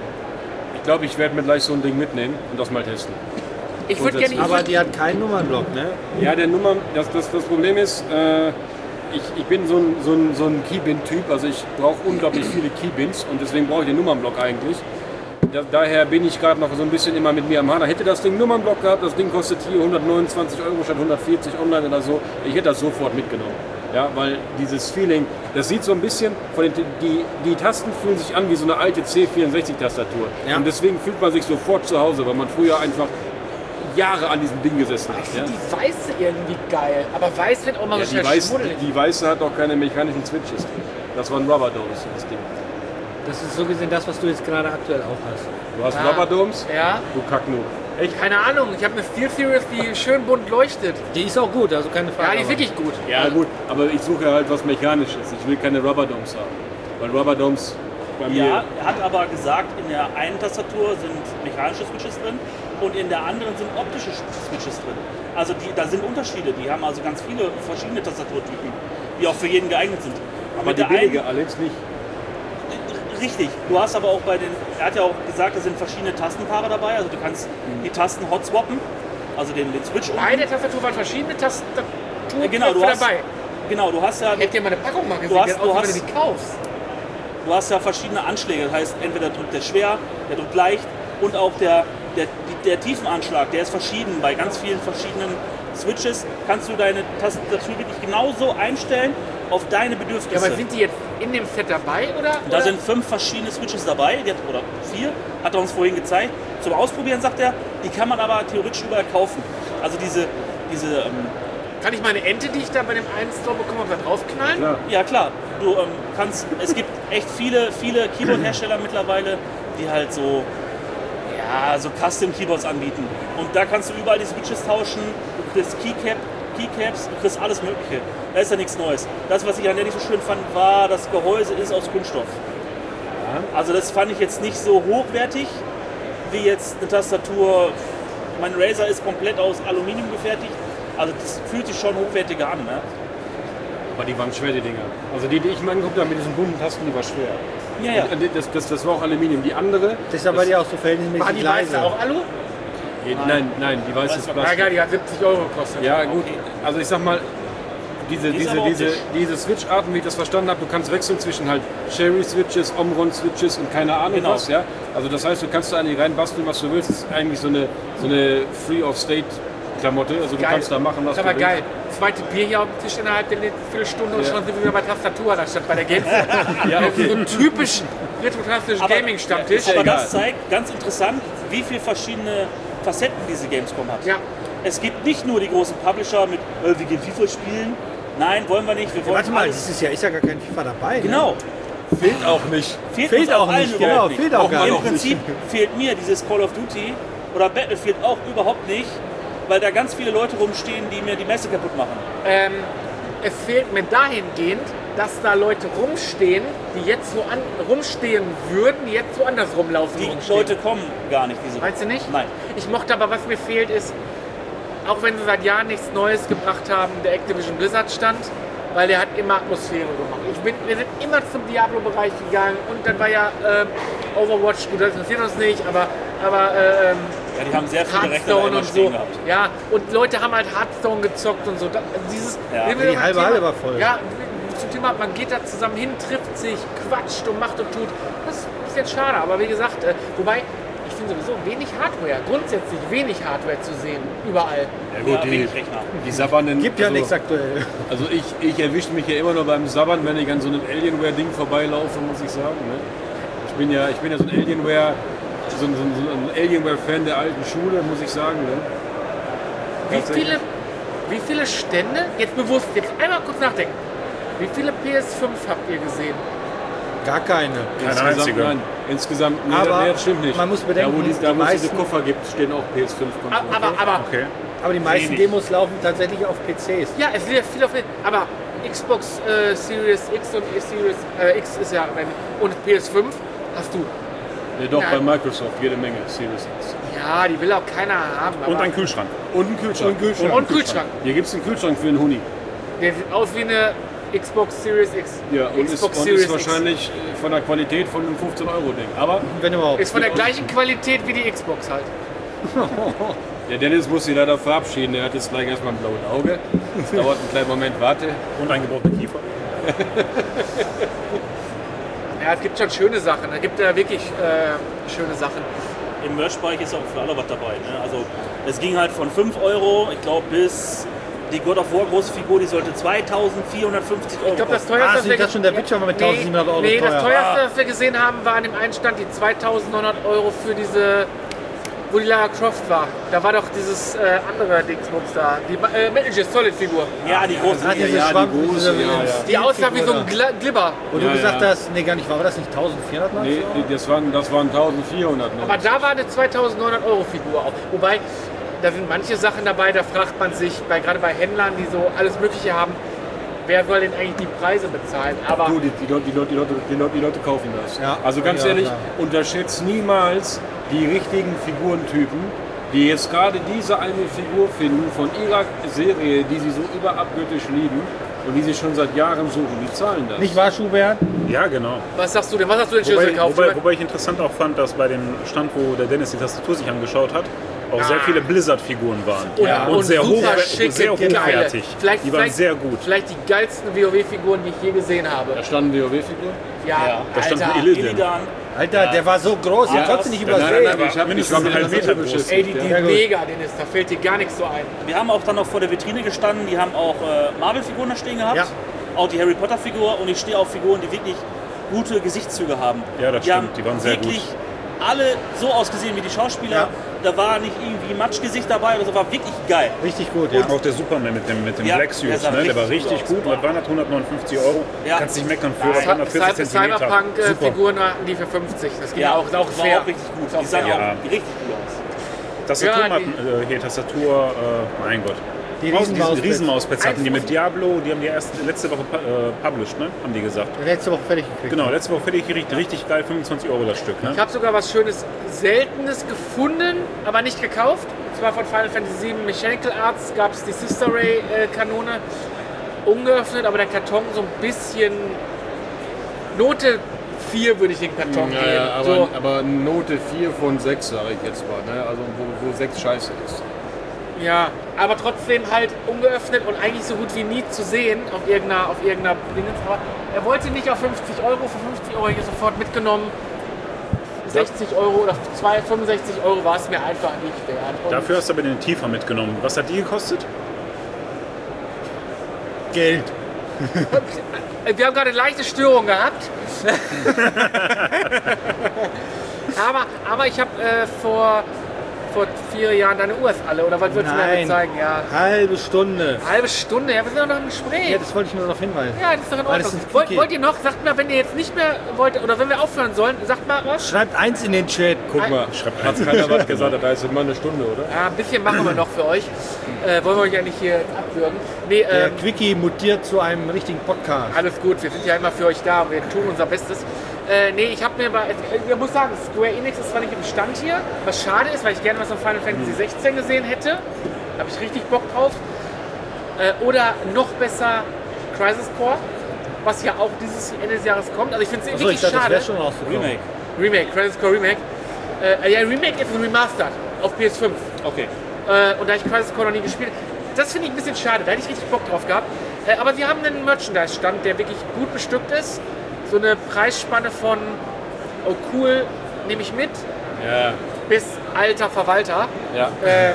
ich glaube, ich werde mir gleich so ein Ding mitnehmen und das mal testen. Ich würde gerne. ich Aber würd- die hat keinen Nummernblock, ne? Ja, der Nummer, das, das, das Problem ist, äh, ich, ich bin so ein, so ein, so ein Keybin-Typ, also ich brauche unglaublich viele Keybins und deswegen brauche ich den Nummernblock eigentlich. Da, daher bin ich gerade noch so ein bisschen immer mit mir am Hader. Hätte das Ding einen Nummernblock gehabt, das Ding kostet hier hundertneunundzwanzig Euro statt hundertvierzig online oder so, ich hätte das sofort mitgenommen. Ja, weil dieses Feeling, das sieht so ein bisschen, von den, die, die Tasten fühlen sich an wie so eine alte C vierundsechzig-Tastatur. Ja. Und deswegen fühlt man sich sofort zu Hause, weil man früher einfach Jahre an diesem Ding gesessen hat. Ich Ja? finde die weiße irgendwie geil. Aber weiß wird auch mal Ja, so die, schnell Weiß, schmuddelig. die Weiße hat auch keine mechanischen Switches drin. Das waren Rubber Domes, das Ding. Das ist so gesehen das, was du jetzt gerade aktuell auch hast. Du hast Ah. Rubber Domes? Ja, Du Kacknoob. Echt? keine Ahnung. Ich habe eine Steel Series, die schön bunt leuchtet. Die ist auch gut, also keine Frage. Ja, die ist aber- wirklich gut. Ja gut, aber ich suche halt was Mechanisches. Ich will keine Rubber Domes haben. Weil Rubber Domes bei mir... Ja, er hat aber gesagt, in der einen Tastatur sind mechanische Switches drin und in der anderen sind optische Switches drin. Also die, da sind Unterschiede. Die haben also ganz viele verschiedene Tastaturtypen, die auch für jeden geeignet sind. aber Mit die der einen- billige, Alex, nicht. Richtig. Du hast aber auch bei den, er hat ja auch gesagt, da sind verschiedene Tastenpaare dabei. Also du kannst die Tasten hot swappen, also den, den Switch Bei unten. der Tastatur waren verschiedene Tastaturknöpfe Äh, Genau, du hast, dabei. genau, du hast ja, Ich hätte dir mal eine Packung mal gesehen, Du hast- die du aussieht, hast- wenn du die kaufst. du hast ja verschiedene Anschläge. Das heißt, entweder drückt der schwer, der drückt leicht und auch der, der, die- der Tiefenanschlag, der ist verschieden. Bei ganz vielen verschiedenen Switches kannst du deine Tastatur wirklich genauso einstellen auf deine Ja, Bedürfnisse. aber sind die jetzt in dem Set dabei, oder? Da oder? sind fünf verschiedene Switches dabei, die hat, oder vier, hat er uns vorhin gezeigt. Zum Ausprobieren, sagt er, die kann man aber theoretisch überall kaufen. Also diese, diese ähm, Kann ich meine Ente, die ich da bei dem einen Store bekommen habe, da draufknallen? Klar. ja klar, du ähm, kannst, es gibt echt viele, viele Keyboard-Hersteller mittlerweile, die halt so, ja, so Custom-Keyboards anbieten. Und da kannst du überall die Switches tauschen, du kriegst Keycap, Keycaps, du kriegst alles Mögliche. Da ist ja nichts Neues. Das, was ich an der nicht so schön fand, war, das Gehäuse ist aus Kunststoff. Also das fand ich jetzt nicht so hochwertig. wie jetzt eine Tastatur. Mein Razer ist komplett aus Aluminium gefertigt. Also das fühlt sich schon hochwertiger an. Ne? Aber die waren schwer, die Dinger. Also die, die ich mir angeguckt habe mit diesen bunten Tasten, die war schwer. Ja, ja. Und Das, das, das war auch Aluminium. Die andere... Das ist aber die auch so War verhältnismäßig die leise. weiße auch Alu? Nein, nein, die weiße ist Ja, Plastik. geil, die hat siebzig Euro gekostet. Ja gut, also ich sag mal, diese, Die ist diese, aber diese, optisch. diese Switch-Arten, wie ich das verstanden habe, du kannst wechseln zwischen halt Cherry-Switches, Omron-Switches und keine Ahnung Genau. was. Ja? Also das heißt, du kannst da eigentlich reinbasteln, was du willst. Das ist eigentlich so eine, so eine Free-of-State-Klamotte. Also du Geil. kannst da machen, was Das ist du aber willst. geil. Zweite Bier hier auf dem Tisch innerhalb der nächsten Viertelstunde und Ja. schon sind wir wieder bei Tastatur anstatt bei der Gamescom. Ja, okay. So einen typischen retro-klassischen Aber- Gaming-Stammtisch. Ja, Aber egal. das zeigt ganz interessant, wie viele verschiedene Facetten diese Gamescom hat. Ja. Es gibt nicht nur die großen Publisher mit, äh, wir gehen FIFA spielen. Nein, wollen wir nicht. Wir Ja, wollen warte mal, alles. dieses Jahr ist ja gar kein FIFA dabei. Ne? Genau. Fehlt auch nicht. Fehlt, Fehlt uns auch allen nicht, überhaupt genau, nicht. fehlt auch Im gar nicht. Prinzip fehlt mir dieses Call of Duty oder Battlefield auch überhaupt nicht, weil da ganz viele Leute rumstehen, die mir die Messe kaputt machen. Ähm, es fehlt mir dahingehend, dass da Leute rumstehen, die jetzt so an, rumstehen würden, die jetzt woanders rumlaufen. Die rumstehen. Leute kommen gar nicht. Diese Meinst du nicht? Nein. Ich mochte aber, was mir fehlt, ist, auch wenn sie seit Jahren nichts Neues gebracht haben, der Activision Blizzard stand, weil der hat immer Atmosphäre gemacht. Ich bin, wir sind immer zum Diablo-Bereich gegangen und dann war ja ähm, Overwatch, gut, das interessiert uns nicht, aber, aber ähm, Ja, die haben sehr viele Rechte da Hearthstone immer und so. stehen gehabt. Ja, und Leute haben halt Hearthstone gezockt und so. Da, dieses, Ja, wenn wir die beim halbe Thema- Halle war voll. Ja, zum Thema, man geht da zusammen hin, trifft sich, quatscht und macht und tut. Das ist ein bisschen schade, aber wie gesagt, äh, wobei, ich finde sowieso wenig Hardware, grundsätzlich wenig Hardware zu sehen, überall. Ja, Ja, gut, die, wenig Rechner. die sabbernden... Gibt ja also, nichts aktuell. Also ich, ich erwische mich ja immer nur beim Sabbern, wenn ich an so einem Alienware-Ding vorbeilaufe, muss ich sagen. Ne? Ich bin ja, ich bin ja so ein Alienware... So ein, so ein, so ein Alienware-Fan der alten Schule, muss ich sagen. Ne? Wie viele, wie viele Stände, jetzt bewusst, jetzt einmal kurz nachdenken, wie viele P S fünf habt ihr gesehen? Gar keine. Keine Insgesamt, einzige. nein. Insgesamt, nee, Aber nee, das stimmt nicht. man muss bedenken, da wo, die, da, wo die es diese meisten- Koffer gibt, stehen auch P S fünf Aber, aber, aber Okay. Aber die meisten Wenig. Demos laufen tatsächlich auf P Cs. ja, es wird viel auf aber Xbox äh, Series X und Series äh, X ist ja und P S fünf hast du. Nee, doch, Nein. bei Microsoft jede Menge Series X. Ja, die will auch keiner haben. Aber Und ein Kühlschrank. Und einen Kühlschrank. Und Kühlschrank. und Kühlschrank. Hier gibt es einen Kühlschrank für einen Huni. Der sieht aus wie eine Xbox Series X. Ja, und ist, Xbox und Series ist wahrscheinlich von der Qualität von einem fünfzehn Euro Ding. Aber Wenn überhaupt. X. Ist von der gleichen Qualität wie die Xbox halt. der Dennis muss sich leider verabschieden. Er hat jetzt gleich erstmal ein blaues Auge. Das dauert einen kleinen Moment, warte. Und ein gebrochener Kiefer. Ja, es gibt schon schöne Sachen. Es gibt ja wirklich äh, schöne Sachen. Im Merch-Bereich ist auch für alle was dabei. Ne? Also es ging halt von fünf Euro, ich glaube, bis die God of War große Figur, die sollte zweitausendvierhundertfünfzig Euro Ich glaube, das kosten. teuerste, Ah, was sind wir das schon der Witcher mit eintausendsiebenhundert Euro Nee, das teuer? teuerste, was wir gesehen haben, war an dem einen Stand die zweitausendneunhundert Euro für diese, wo die Lara Croft war. Da war doch dieses äh, andere Dingsbums da, die äh, Metal Gear Solid Figur. Ja, die große. Ah, diese ja, die Schwamm, große, diese ja, ja. Die aussah wie so ein Figur da. Gl Glibber. Wo du Ja, gesagt ja. hast, nee, gar nicht, war das nicht eintausendvierhundert? meinst Nee, du? nee, das waren, das waren eintausendvierhundert. Ne? Aber da war eine zweitausendneunhundert Euro Figur auch. Wobei, da sind manche Sachen dabei, da fragt man sich, bei, gerade bei Händlern, die so alles Mögliche haben, wer soll denn eigentlich die Preise bezahlen? Aber Du, die, die, Leute, die, Leute, die, Leute, die, Leute, die Leute kaufen das. Ja. Also ganz Ja, ehrlich, klar. unterschätzt niemals die richtigen Figurentypen, die jetzt gerade diese eine Figur finden von ihrer Serie, die sie so überabgöttisch lieben und die sie schon seit Jahren suchen. Die zahlen das. Nicht wahr, Schubert? Ja, genau. was sagst du denn? Was hast du denn Schüssel Wobei, gekauft? wobei, wobei ich interessant auch fand, dass bei dem Stand, wo der Dennis die Tastatur sich angeschaut hat, auch sehr viele Blizzard-Figuren waren. Und, und, sehr, super hochwer schicke, sehr geile. hochwertig. Vielleicht, Die waren vielleicht, sehr gut. Vielleicht die geilsten WoW-Figuren, die ich je gesehen habe. Da standen WoW-Figuren? Ja, Da stand Alter. ein Illidan. Illidan. Alter, der war so groß, den konntest du nicht übersehen. ich hab- mindestens ich war einen mit halben der Meter beschäftigt, Ey, die, die ja. gut. mega, Dennis, da fällt dir gar nichts so ein. Wir haben auch dann noch vor der Vitrine gestanden, die haben auch äh, Marvel-Figuren da stehen gehabt. Ja. Auch die Harry Potter-Figur und ich stehe auf Figuren, die wirklich gute Gesichtszüge haben. Ja, das die stimmt, haben die waren sehr wirklich alle so ausgesehen wie die Schauspieler. Ja. Da war nicht irgendwie Matschgesicht dabei oder so, war wirklich geil. Richtig gut, ja. Auch der Superman mit dem, mit dem Ja, Black der Suit, sah ne? der war richtig richtig gut gut. aus. Was waren das? hundertneunundfünfzig Euro? Ja. Kannst nicht meckern für Cy- hundertvierzig Cy- Zentimeter. Super. Cyberpunk-Figuren hatten die für fünfzig. Das ging auch, ist auch war fair. auch richtig gut. Ist auch Die sahen fair. Ja. auch richtig gut aus. Tastaturmatten, Ja, äh, hier Tastatur, äh, mein Gott. Die Maus, diesen Riesenmauspads. Riesenmauspads hatten die mit Diablo, die haben die erst letzte Woche äh, published, ne? Haben die gesagt. Letzte Woche fertig gekriegt. Genau, letzte Woche fertig gekriegt, richtig geil, fünfundzwanzig Euro das Stück. Ne? Ich habe sogar was Schönes, Seltenes gefunden, aber nicht gekauft. Und zwar von Final Fantasy sieben Mechanical Arts gab es die Sister Ray äh, Kanone. Ungeöffnet, aber der Karton so ein bisschen Note vier würde ich den Karton Ja, geben. ja, aber, so. aber Note vier von sechs, sage ich jetzt mal. Ne? Also wo, wo sechs scheiße ist. Ja, aber trotzdem halt ungeöffnet und eigentlich so gut wie nie zu sehen auf irgendeiner, auf irgendeiner Dingens. Aber er wollte nicht auf fünfzig Euro, für fünfzig Euro hier sofort mitgenommen. sechzig Euro oder zwei, fünfundsechzig Euro war es mir einfach nicht wert. Und Dafür hast du aber den Tiefer mitgenommen. Was hat die gekostet? Geld. wir haben gerade eine leichte Störung gehabt. aber, aber ich habe äh, vor, vor vier Jahren deine Uhr ist alle, oder was würdest du mir Nein. jetzt zeigen? Ja. Halbe Stunde. Halbe Stunde, ja, wir sind doch noch im Gespräch. Ja, das wollte ich nur darauf hinweisen. Ja, das ist doch in Weil das Ordnung. ein Wollt, Quickie. wollt ihr noch, sagt mal, wenn ihr jetzt nicht mehr wollt, oder wenn wir aufhören sollen, sagt mal was. Schreibt eins in den Chat. Guck mal, Schreibt hat eins. keiner was gesagt, da ist immer eine Stunde, oder? Ja, ein bisschen machen wir noch für euch. Äh, wollen wir euch ja nicht hier abwürgen. Nee, Der ähm, Quickie mutiert zu einem richtigen Podcast. alles gut, wir sind ja immer für euch da und wir tun unser Bestes. Äh, nee, ich habe mir mal, ich muss sagen, Square Enix ist zwar nicht im Stand hier, was schade ist, weil ich gerne was von Final Fantasy sechzehn gesehen hätte. Habe ich richtig Bock drauf. Äh, oder noch besser Crisis Core, was ja auch dieses Ende des Jahres kommt. Also ich finde es Achso, wirklich ich dachte, das schade. wäre schon rausgekommen. Remake. Remake, Crisis Core Remake. Äh, ja, Remake ist ein Remastered auf P S fünf. Okay. Äh, und da ich Crisis Core noch nie gespielt habe, das finde ich ein bisschen schade. Da hätte ich richtig Bock drauf gehabt. Äh, aber wir haben einen Merchandise-Stand, der wirklich gut bestückt ist. So eine Preisspanne von, oh cool, nehme ich mit, Ja. bis alter Verwalter. Ja. Ähm,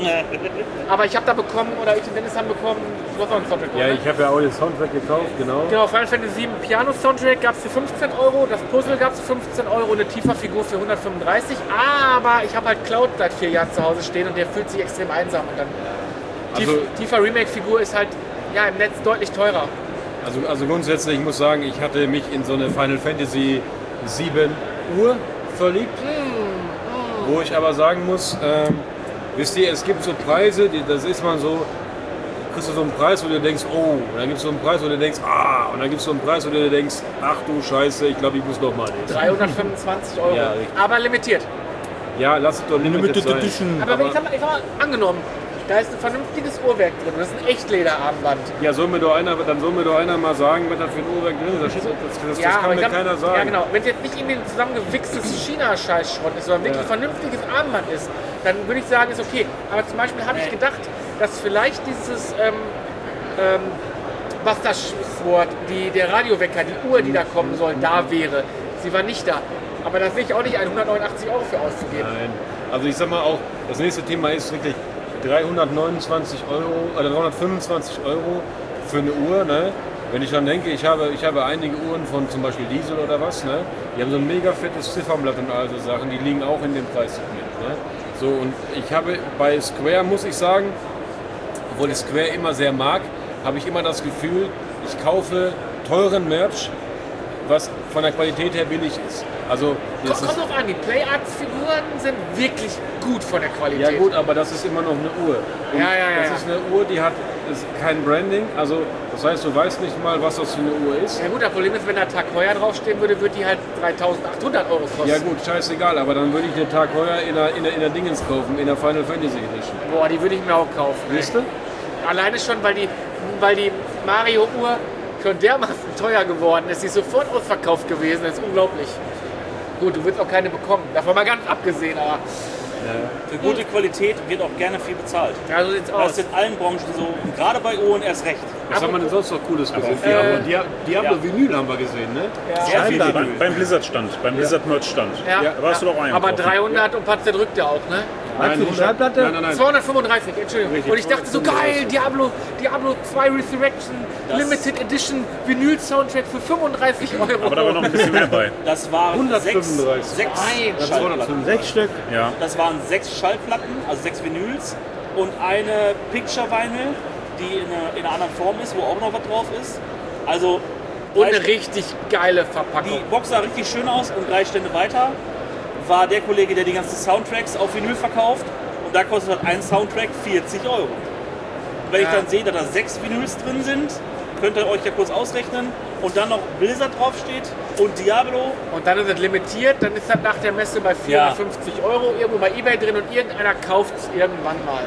aber ich habe da bekommen, oder ich und Dennis haben bekommen, du hast auch einen Soundtrack, Ja, ne? ich habe ja auch den Soundtrack gekauft, genau. Genau, Final Fantasy sieben Piano Soundtrack gab es für fünfzehn Euro, das Puzzle gab es für fünfzehn Euro, eine Tifa-Figur für hundertfünfunddreißig. Aber ich habe halt Cloud seit vier Jahren zu Hause stehen und der fühlt sich extrem einsam. Und dann Also- Tif- Tifa Remake-Figur ist halt ja, im Netz deutlich teurer. Also, also grundsätzlich, ich muss sagen, ich hatte mich in so eine Final Fantasy sieben Uhr verliebt. Wo ich aber sagen muss, ähm, wisst ihr, es gibt so Preise, die, das ist man so, kriegst du so einen Preis, wo du denkst, oh, und dann gibt es so einen Preis, wo du denkst, ah, und dann gibt es so einen Preis, wo du denkst, ach du Scheiße, ich glaube, ich muss noch mal lesen. dreihundertfünfundzwanzig Euro. Ja, richtig. aber limitiert. Ja, lass es doch limited Limited sein. Edition. Aber, wenn ich sag mal, ich sag mal, angenommen, da ist ein vernünftiges Uhrwerk drin. Das ist ein Echtlederarmband. Ja, soll mir doch einer, dann soll mir doch einer mal sagen, was da für ein Uhrwerk drin ist. Das, das, das, das Ja, kann aber mir ich sag- keiner sagen. Ja, genau. Wenn es jetzt nicht irgendwie ein zusammengewichstes China-Scheißschrott ist, sondern wirklich Ja. vernünftiges Armband ist, dann würde ich sagen, ist okay. Aber zum Beispiel habe ich gedacht, dass vielleicht dieses ähm, ähm, Buster Sword, die, der Radiowecker, die Uhr, die da kommen soll, da wäre. Sie war nicht da. Aber da sehe ich auch nicht ein, hundertneunundachtzig Euro für auszugeben. Nein. Also ich sag mal auch, das nächste Thema ist wirklich dreihundertneunundzwanzig Euro oder dreihundertfünfundzwanzig Euro für eine Uhr. Ne? Wenn ich dann denke, ich habe, ich habe einige Uhren von zum Beispiel Diesel oder was, ne? Die haben so ein mega fettes Ziffernblatt und all so Sachen, die liegen auch in dem Preissegment. Ne? So, und ich habe bei Square, muss ich sagen, obwohl ich Square immer sehr mag, habe ich immer das Gefühl, ich kaufe teuren Merch, was von der Qualität her billig ist. Also das Kommt ist, drauf an, die Play-Arts-Figuren sind wirklich gut von der Qualität. ja gut, aber das ist immer noch eine Uhr. Und Ja, ja, ja, das ja. ist eine Uhr, die hat ist kein Branding. Also das heißt, du weißt nicht mal, was das für eine Uhr ist. Ja gut, das Problem ist, wenn da Tag Heuer draufstehen würde, würde die halt dreitausendachthundert Euro kosten. Ja gut, scheißegal, aber dann würde ich den Tag heuer in der, in der, in der Dingens kaufen, in der Final Fantasy Edition. Boah, die würde ich mir auch kaufen. ey. Wisst ihr? Alleine schon, weil die, weil die Mario-Uhr schon dermaßen teuer geworden ist. Die ist sofort ausverkauft gewesen. Das ist unglaublich. Gut, du willst auch keine bekommen. Davon mal ganz abgesehen, aber Für gute Qualität wird auch gerne viel bezahlt. ja, so sieht's Das aus. ist in allen Branchen so. Und gerade bei Uhren erst recht. Was haben wir denn sonst noch Cooles gesehen? auf jeden Diablo, Fall. Dia- Diablo Ja. Vinyl haben wir gesehen, ne? Sehr viel Scheinbar. Vinyl. Beim, beim Blizzard-Stand, beim Blizzard-Merch-Stand. Ja, Da warst du doch einkaufen. aber dreihundert und Patze drückt ja auch, ne? Meinst du die hundert Schallplatte? Nein, nein, nein. zweihundertfünfunddreißig, Entschuldigung. Richtig, und ich dachte so, geil, zweihundertfünfunddreißig. Diablo, Diablo zwei Resurrection, Das- Limited Edition, Vinyl-Soundtrack für fünfunddreißig Euro. Aber da war noch ein bisschen mehr bei. Das waren sechs, hundertfünfunddreißig. sechs Nein. Schallplatten. Sechs Stück. Ja. Das waren sechs Schallplatten, also sechs Vinyls und eine Picture Vinyl, die in einer, in einer anderen Form ist, wo auch noch was drauf ist. Also Und drei eine St- richtig geile die Verpackung. Box sah richtig schön aus und drei Stände weiter war der Kollege, der die ganzen Soundtracks auf Vinyl verkauft und da kostet halt ein Soundtrack vierzig Euro. wenn ich Ja. dann sehe, dass da sechs Vinyls drin sind, könnt ihr euch ja kurz ausrechnen. Und dann noch Blizzard draufsteht und Diablo. Und dann ist es limitiert, dann ist das nach der Messe bei vierhundertfünfzig Euro irgendwo bei eBay drin und irgendeiner kauft es irgendwann mal.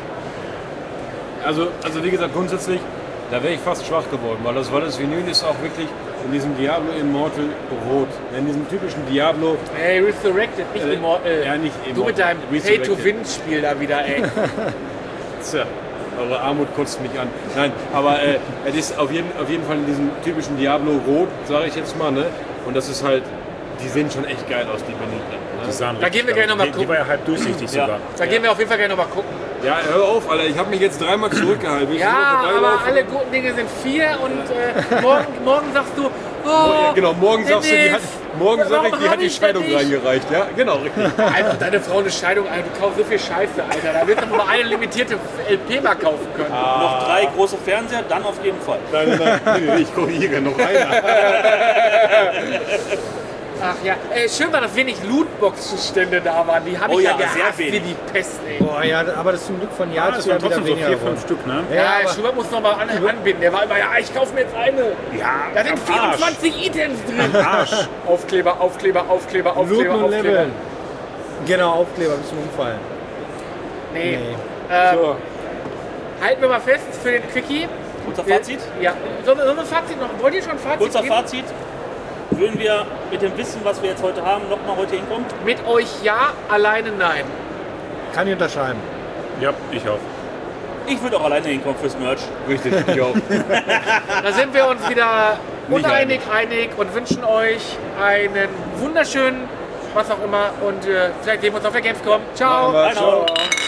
Also, also wie gesagt, grundsätzlich, da wäre ich fast schwach geworden, weil das, weil das Vinyl ist auch wirklich in diesem Diablo Immortal rot. In diesem typischen Diablo. Hey, Resurrected, nicht Äh, Immortal. ja, nicht Du mit Immortal. deinem Resurrected. Pay-to-Win-Spiel da wieder, ey. Tja, eure Armut kotzt mich an. Nein, aber äh, es ist auf jeden, auf jeden Fall in diesem typischen Diablo rot, sage ich jetzt mal, ne? Und das ist halt, die sehen schon echt geil aus, die Vinyl. Die Ne? sahen Da richtig gehen wir geil gleich noch mal aus. Die, die gucken. war ja halb durchsichtig Ja. sogar. Da gehen wir auf jeden Fall gerne nochmal gucken. Ja, hör auf, Alter, ich habe mich jetzt dreimal zurückgehalten. Ich Ja, will aber vorbeilaufen. alle guten Dinge sind vier und äh, morgen, morgen sagst du, oh, Ja, genau, morgen sagst du, die hat, morgen sag ich, warum die hab hat die ich Scheidung denn nicht? reingereicht. Ja, genau, richtig. Einfach deine Frau eine Scheidung, Alter, du kaufst so viel Scheiße, Alter. Da wirst du nur eine limitierte L P mal kaufen können. Noch drei große Fernseher, dann auf jeden Fall. Nein, nein, nein, nee, nee, ich korrigiere noch einer. Ach ja, äh, schön war, dass wenig Lootbox-Stände da waren. Die habe ich Oh ja, ja, sehr gehasst wie wenig. die Pest, ey. Boah, ja, aber das ist zum Glück von Jahr Ja, das zu Jahr waren wieder trotzdem so weniger vier, geworden. fünf Stück, ne? Ja, aber- Schubert muss noch mal an, anbinden. Der war immer, ja, ich kaufe mir jetzt eine. Ja, Da sind am Arsch. vierundzwanzig Items drin. Arsch. Aufkleber, Aufkleber, Aufkleber, Looten Aufkleber, und Aufkleber. Leveln. Genau, Aufkleber bis zum Umfallen. Nee. Nee. Ähm, So, Halten wir mal fest für den Quickie. Kurzer Fazit. Ja, so, so ein Fazit noch. Wollt ihr schon ein Fazit Kurzer geben? Fazit. Würden wir mit dem Wissen, was wir jetzt heute haben, nochmal heute hinkommen? Mit euch ja, alleine nein. Kann ich unterschreiben. Ja, ich auch. Ich würde auch alleine hinkommen fürs Merch. richtig, ich auch. Da sind wir uns wieder uneinig, einig und wünschen euch einen wunderschönen, was auch immer. Und äh, vielleicht sehen wir uns auf der Gamescom. Ciao. Aber Ciao. ciao.